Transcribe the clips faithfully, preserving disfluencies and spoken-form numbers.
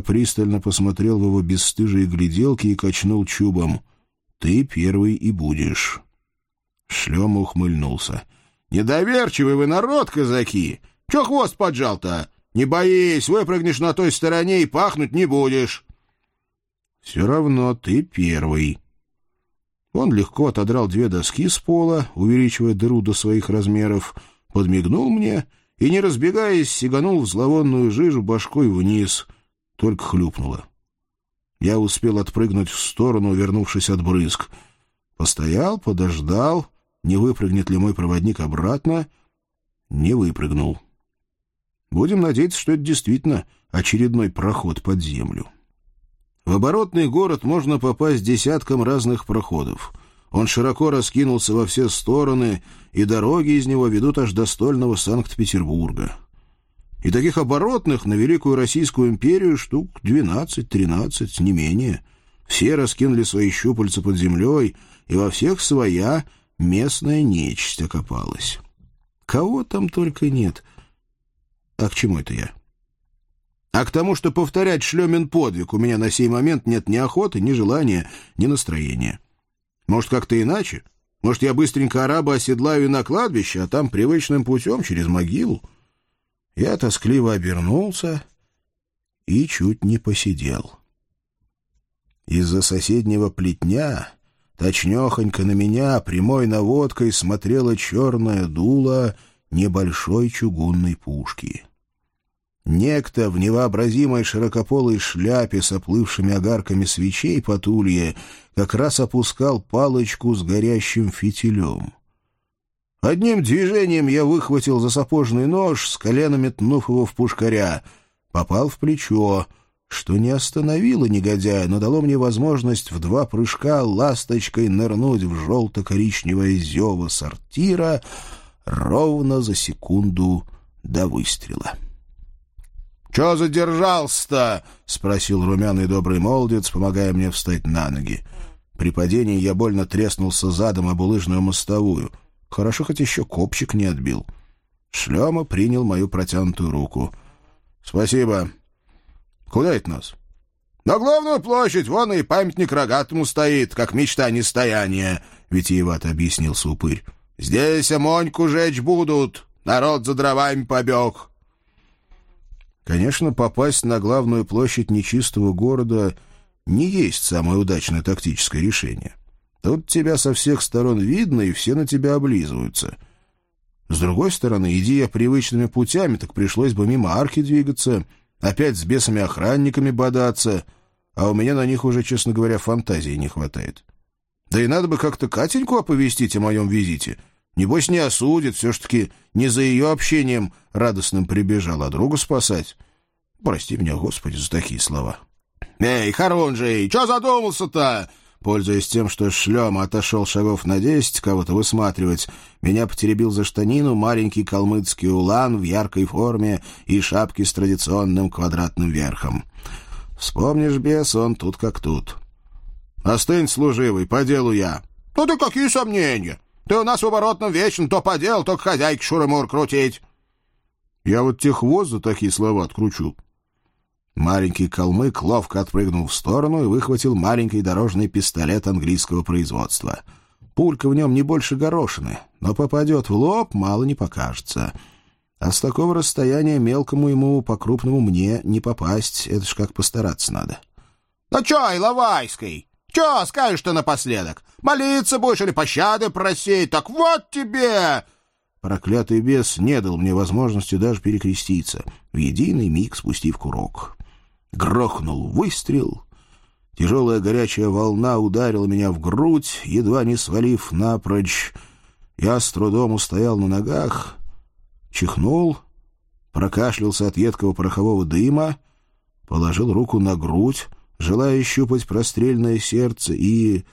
пристально посмотрел в его бесстыжие гляделки и качнул чубом. «Ты первый и будешь». Шлема ухмыльнулся. «Недоверчивый вы народ, казаки! Чё хвост поджал-то? Не боись, выпрыгнешь на той стороне и пахнуть не будешь». «Все равно ты первый». Он легко отодрал две доски с пола, увеличивая дыру до своих размеров, подмигнул мне и, не разбегаясь, сиганул в зловонную жижу башкой вниз. Только хлюпнуло. Я успел отпрыгнуть в сторону, вернувшись от брызг. Постоял, подождал, не выпрыгнет ли мой проводник обратно. Не выпрыгнул. Будем надеяться, что это действительно очередной проход под землю. В оборотный город можно попасть десятком разных проходов. Он широко раскинулся во все стороны, и дороги из него ведут аж до стольного Санкт-Петербурга. И таких оборотных на Великую Российскую империю штук двенадцать-тринадцать, не менее. Все раскинули свои щупальца под землей, и во всех своя местная нечисть окопалась. Кого там только нет. А к чему это я? А к тому, что повторять Шлемин подвиг у меня на сей момент нет ни охоты, ни желания, ни настроения. Может, как-то иначе? Может, я быстренько араба оседлаю и на кладбище, а там привычным путем через могилу? Я тоскливо обернулся и чуть не посидел. Из-за соседнего плетня точнёхонько на меня прямой наводкой смотрело черное дуло небольшой чугунной пушки. Некто в невообразимой широкополой шляпе с оплывшими огарками свечей по тулье как раз опускал палочку с горящим фитилем. Одним движением я выхватил засапожный нож, с колена метнув его в пушкаря. Попал в плечо, что не остановило негодяя, но дало мне возможность в два прыжка ласточкой нырнуть в желто-коричневое зево сортира ровно за секунду до выстрела. «Чё задержался-то?» — спросил румяный добрый молодец, помогая мне встать на ноги. При падении я больно треснулся задом об улыжную мостовую. Хорошо, хоть еще копчик не отбил. Шлема принял мою протянутую руку. «Спасибо. Куда это нас?» «На главную площадь, вон и памятник рогатому стоит, как мечта нестояния», — витиевато объяснился упырь. «Здесь Амоньку жечь будут, народ за дровами побег». Конечно, попасть на главную площадь нечистого города не есть самое удачное тактическое решение. Тут тебя со всех сторон видно, и все на тебя облизываются. С другой стороны, иди я привычными путями, так пришлось бы мимо арки двигаться, опять с бесами-охранниками бодаться, а у меня на них уже, честно говоря, фантазии не хватает. Да и надо бы как-то Катеньку оповестить о моем визите. Небось, не осудит, все-таки не за ее общением радостным прибежал, а друга спасать. Прости меня, Господи, за такие слова. «Эй, Харунжий, что задумался-то?» Пользуясь тем, что Шлема отошел шагов на десять кого-то высматривать, меня потеребил за штанину маленький калмыцкий улан в яркой форме и шапке с традиционным квадратным верхом. Вспомнишь, бес, он тут как тут. «Остынь, служивый, по делу я». «Ну ты какие сомнения? Ты у нас в оборотном вечно то по делу, то к хозяйке шуры-мур крутить». «Я вот те хвост за такие слова откручу». Маленький калмык ловко отпрыгнул в сторону и выхватил маленький дорожный пистолет английского производства. Пулька в нем не больше горошины, но попадет в лоб, мало не покажется. А с такого расстояния мелкому ему, по-крупному мне не попасть, это ж как постараться надо. «Ну чё, Иловайский, чё скажешь-то напоследок? Молиться будешь или пощады просить? Так вот тебе!» Проклятый бес не дал мне возможности даже перекреститься, в единый миг спустив курок. Грохнул выстрел. Тяжелая горячая волна ударила меня в грудь, едва не свалив напрочь. Я с трудом устоял на ногах, чихнул, прокашлялся от едкого порохового дыма, положил руку на грудь, желая щупать прострельное сердце, и...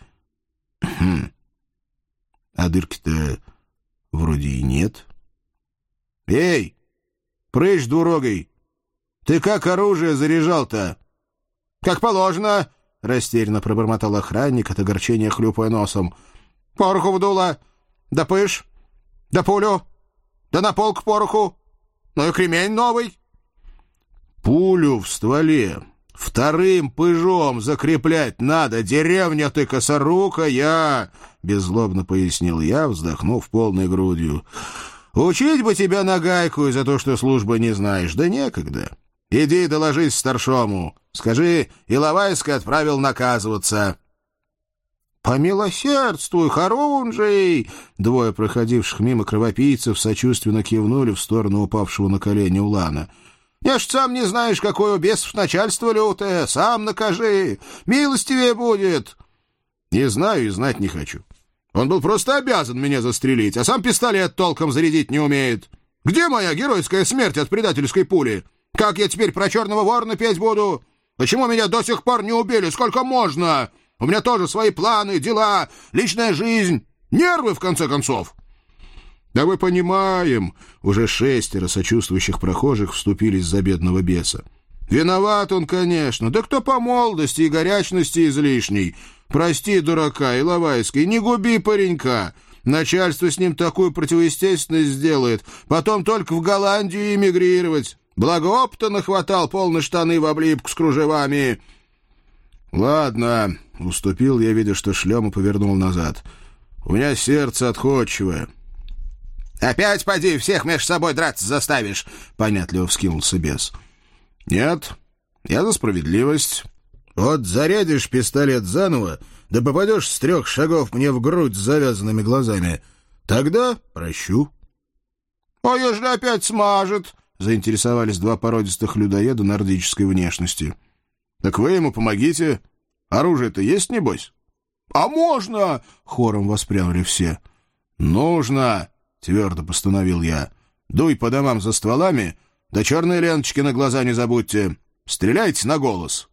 А дырки-то вроде и нет. «Эй, прыщ двурогой! Ты как оружие заряжал-то?» «Как положено!» — растерянно пробормотал охранник, от огорчения хлюпая носом. «Пороху вдуло! Да пыш! Да пулю! Да на пол к пороху! Ну и кремень новый!» Пулю в стволе Вторым пыжом закреплять надо. Деревня ты косорукая, — беззлобно пояснил я, вздохнув полной грудью. Учить бы тебя на гайку из-за того, что службы не знаешь, да некогда. Иди доложись старшому. Скажи, Иловайска отправил наказываться. «Помилосердствуй, Харунжий!» Двое проходивших мимо кровопийцев сочувственно кивнули в сторону упавшего на колени Улана. «Я ж сам не знаешь, какое у бесов начальство лютое. Сам накажи. Милостивее будет». «Не знаю и знать не хочу. Он был просто обязан меня застрелить, а сам пистолет толком зарядить не умеет. Где моя геройская смерть от предательской пули? Как я теперь про черного ворона петь буду? Почему меня до сих пор не убили? Сколько можно? У меня тоже свои планы, дела, личная жизнь, нервы, в конце концов». «Да мы понимаем», — уже шестеро сочувствующих прохожих вступились за бедного беса. «Виноват он, конечно, да кто по молодости и горячности излишней. Прости, дурака, Иловайский, не губи паренька. Начальство с ним такую противоестественность сделает, потом только в Голландию эмигрировать. Благо опыта нахватал полные штаны в облипку с кружевами». «Ладно», — уступил я, видя, что шлема повернул назад. «У меня сердце отходчивое». «Опять поди, всех между собой драться заставишь», — понятливо вскинулся бес. «Нет, я за справедливость. Вот зарядишь пистолет заново, да попадешь с трех шагов мне в грудь с завязанными глазами. Тогда прощу». «А ежели опять смажет?» — заинтересовались два породистых людоеда нордической внешности. «Так вы ему помогите. Оружие-то есть, небось?» «А можно?» — хором воспрянули все. «Нужно!» — твердо постановил я. «Дуй по домам за стволами, да черные ленточки на глаза не забудьте. Стреляйте на голос».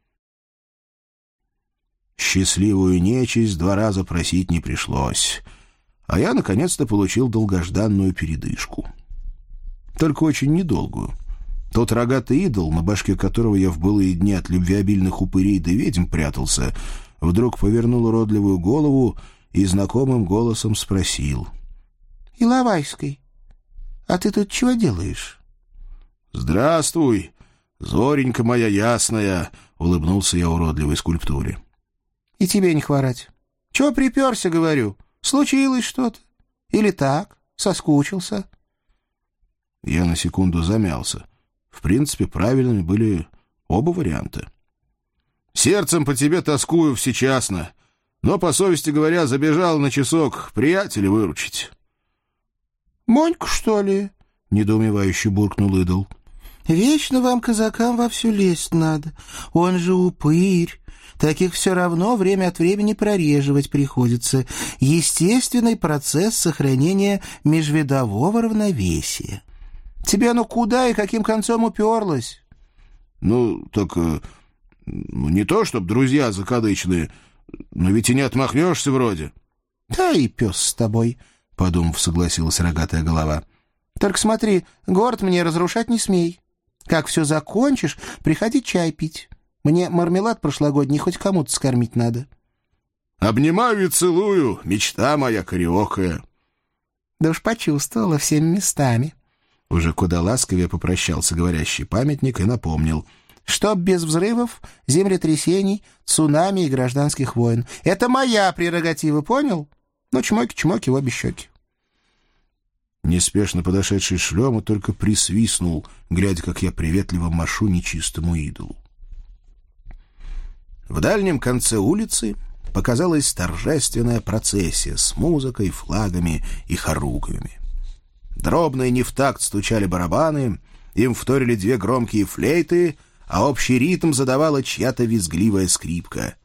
Счастливую нечисть два раза просить не пришлось, а я наконец-то получил долгожданную передышку. Только очень недолгую. Тот рогатый идол, на башке которого я в былые дни от любвеобильных упырей да ведьм прятался, вдруг повернул уродливую голову и знакомым голосом спросил: «Иловайский, а ты тут чего делаешь?» «Здравствуй, зоренька моя ясная», — улыбнулся я уродливой скульптуре. «И тебе не хворать. Чего приперся, говорю? Случилось что-то? Или так, соскучился?» Я на секунду замялся. В принципе, правильными были оба варианта. «Сердцем по тебе тоскую всечасно, но, по совести говоря, забежал на часок приятеля выручить». «Моньку, что ли?» — недоумевающе буркнул идол. «Вечно вам, казакам, вовсю лезть надо. Он же упырь. Таких все равно время от времени прореживать приходится. Естественный процесс сохранения межвидового равновесия. Тебе оно куда и каким концом уперлось?» «Ну, так э, не то, чтоб друзья закадычные, но ведь и не отмахнешься вроде». «Да и пес с тобой», — подумав, согласилась рогатая голова. «Только смотри, город мне разрушать не смей. Как все закончишь, приходи чай пить. Мне мармелад прошлогодний хоть кому-то скормить надо». «Обнимаю и целую, мечта моя кореокая». «Да уж почувствовала всеми местами». Уже куда ласковее попрощался говорящий памятник и напомнил: «Чтоб без взрывов, землетрясений, цунами и гражданских войн. Это моя прерогатива, понял? Ну, чмоки-чмоки в обе щеки». Неспешно подошедший Шлема только присвистнул, глядя, как я приветливо машу нечистому идолу. В дальнем конце улицы показалась торжественная процессия с музыкой, флагами и хоругвями. Дробно и не в такт стучали барабаны, им вторили две громкие флейты, а общий ритм задавала чья-то визгливая скрипка.